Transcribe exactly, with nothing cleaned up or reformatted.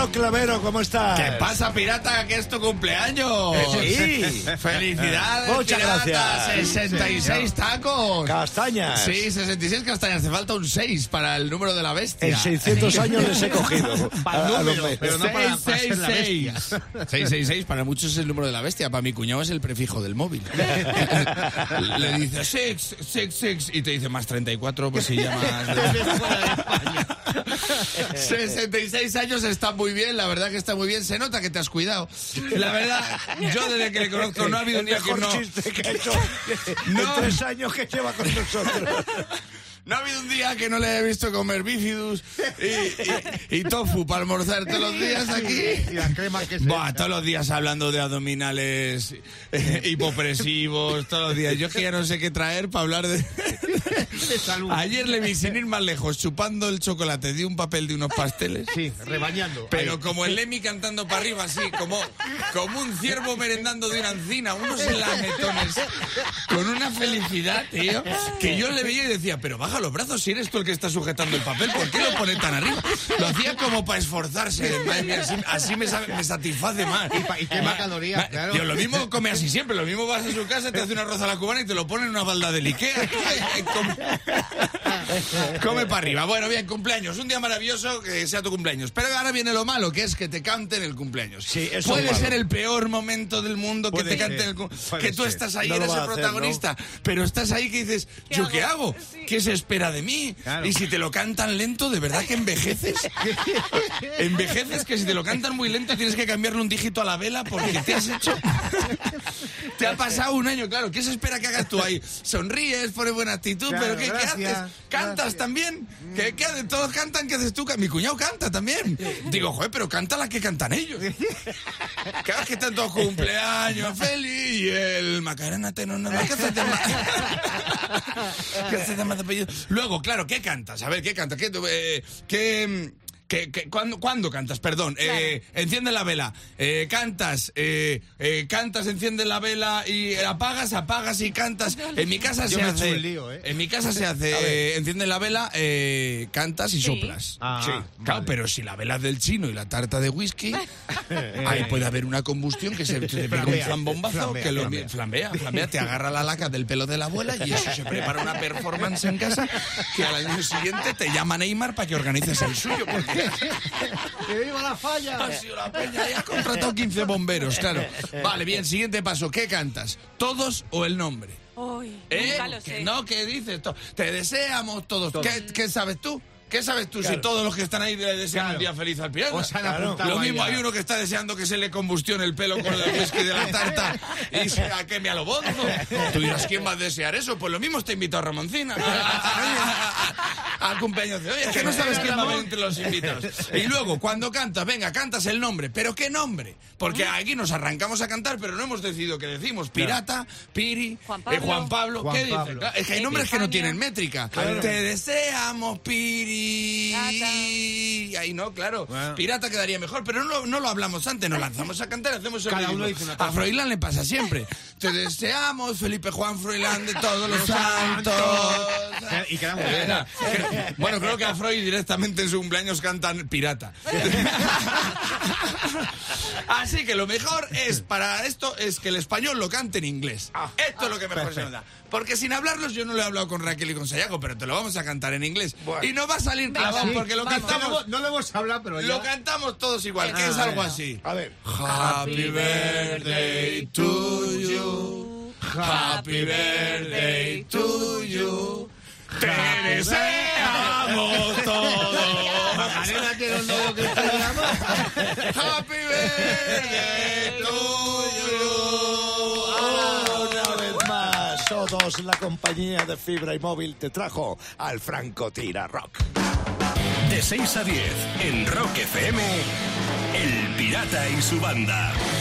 Charo Clavero, ¿cómo estás? ¿Qué pasa, pirata? Que es tu cumpleaños. Sí. Felicidades, Muchas pirata. gracias. sesenta y seis tacos. Castañas. Sí, sesenta y seis castañas. Hace falta un seis para el número de la bestia. En seiscientos años les he cogido. Para el a, a los número, meses. pero no para, para ser la bestia. seiscientos sesenta y seis, para muchos es el número de la bestia. Para mi cuñado es el prefijo del móvil. Le dice six, six, six y te dice más treinta y cuatro, pues si llamas. sesenta y seis años está muy bien, la verdad que está muy bien. Se nota que te has cuidado. La verdad, yo desde que le conozco no ha habido un día que no. chiste que ha hecho No. en tres años que lleva con nosotros. No ha habido un día que no le he visto comer bífidus y, y, y tofu para almorzar todos los días aquí. Y la crema que se Buah, echa. todos los días hablando de abdominales eh, hipopresivos, todos los días. Yo que ya no sé qué traer para hablar de... de salud. Ayer le vi sin ir más lejos, chupando el chocolate de un papel de unos pasteles. Sí, rebañando. Pero Ahí. como el Lemmy cantando para arriba, así, como, como un ciervo merendando de una encina, unos lametones, con una felicidad, tío, que yo le veía y decía, pero baja los brazos si eres tú el que está sujetando el papel, ¿por qué lo pone tan arriba? Lo hacía como para esforzarse, madre mía, así, así me, sabe- me satisface más. Y pa- y quema Ma- calorías, ma- claro. Tío, lo mismo come así siempre, lo mismo vas a su casa, te hace una arroz a la cubana y te lo pone en una balda del Ikea. Come, come para arriba. Bueno, bien, cumpleaños, un día maravilloso, que sea tu cumpleaños. Pero ahora viene lo malo, que es que te canten el cumpleaños. Sí, eso Puede es malo. ser el peor momento del mundo que Puede te ser, canten el cumpleaños. puede Que tú ser. estás ahí, No lo eres va el a hacer, protagonista, pero estás ahí que dices, ¿yo qué hago? Sí. ¿Qué se espera de mí? Claro. Y si te lo cantan lento, ¿de verdad que envejeces? Envejeces que si te lo cantan muy lento tienes que cambiarle un dígito a la vela porque te has hecho... Te ha pasado un año, claro. ¿Qué se espera que hagas tú ahí? Sonríes, pones buena actitud, Claro, pero ¿qué, gracias, ¿qué haces? ¿Cantas gracias. también? ¿Qué, qué haces? Todos cantan, ¿qué haces tú? Mi cuñado canta también. Digo, joder, pero canta la que cantan ellos. Cada vez que están todos cumpleaños, feliz, y el Macarena te no, no, no, ¿qué haces de más? ¿Qué haces de más de apellido? Luego, claro, ¿qué cantas? A ver, ¿qué cantas? ¿Qué, eh, qué, qué, qué- cuándo, ¿Cuándo cantas? Perdón. Eh, enciende la vela. Eh, cantas, eh, eh, cantas, enciende la vela y apagas, apagas y cantas. En mi casa Yo se me he hace... hecho un lío, ¿eh? En mi casa se hace... eh, enciende la vela, eh, cantas y Sí. soplas. Ah, sí. Claro, vale. pero si la vela es del chino y la tarta de whisky, ahí puede haber una combustión que se te pega un Flambea, flambombazo flambea, que lo flambea. flambea, flambea, te agarra la laca del pelo de la abuela y eso se prepara una performance en casa que al año siguiente te llama Neymar para que organices el suyo porque ¡Que viva la falla! ha sido la peña y ha contratado quince bomberos, claro. Vale, bien, siguiente paso, ¿qué cantas? ¿Todos o el nombre? Uy, ¿Eh? nunca lo ¿Qué- sé. No, ¿qué dices? To- Te deseamos todos. Todos. ¿Qué, qué sabes tú? ¿Qué sabes tú si Claro. todos los que están ahí le desean Claro. un día feliz al pirata? Os han Claro. apuntado Lo ahí mismo ya. hay uno que está deseando que se le combustione el pelo con el whisky de la tarta y se a queme a lo bonzo. Tú dirás, ¿quién va a desear eso? Pues lo mismo está invitado a Ramoncina. Al cumpleaños de hoy. Es que no sabes quién va a venir entre los invitados. Y luego, cuando cantas, venga, cantas el nombre. ¿Pero qué nombre? Porque aquí nos arrancamos a cantar, pero no hemos decidido qué decimos. Pirata, Piri, Juan eh, Pablo. Juan Pablo. Juan ¿Qué dice? Pablo. Claro, es que hay nombres que no Epifanio. tienen métrica. Claro. Te deseamos, Piri. Pirata. Ahí no, claro. Bueno. Pirata quedaría mejor, pero no, lo- no lo hablamos antes. Nos lanzamos a cantar, hacemos el Cada ridículo. uno dice una cosa. A Froilán le pasa siempre. Te deseamos, Felipe Juan Froilán, de todos los santos. Y queda muy bien. Bueno, creo que a Freud directamente en su cumpleaños cantan pirata. Así que lo mejor es para esto es que el español lo cante en inglés. Esto es lo que mejor se nos da. Porque sin hablarlos yo no lo he hablado con Raquel y con Sayago, pero te lo vamos a cantar en inglés. Y no va a salir clavado Sí, porque lo vamos. cantamos, No lo hemos hablado, pero ya... lo cantamos todos igual, que Ah, es algo venga. así. A ver. Happy birthday to you. Happy birthday to you. Te deseamos todos. Macarena tiene un nuevo que se llama... Happy birthday to you. Una vez más, todos la compañía de fibra y móvil te trajo al Franco Tira Rock. De seis a diez en Rock F M, El Pirata y su banda.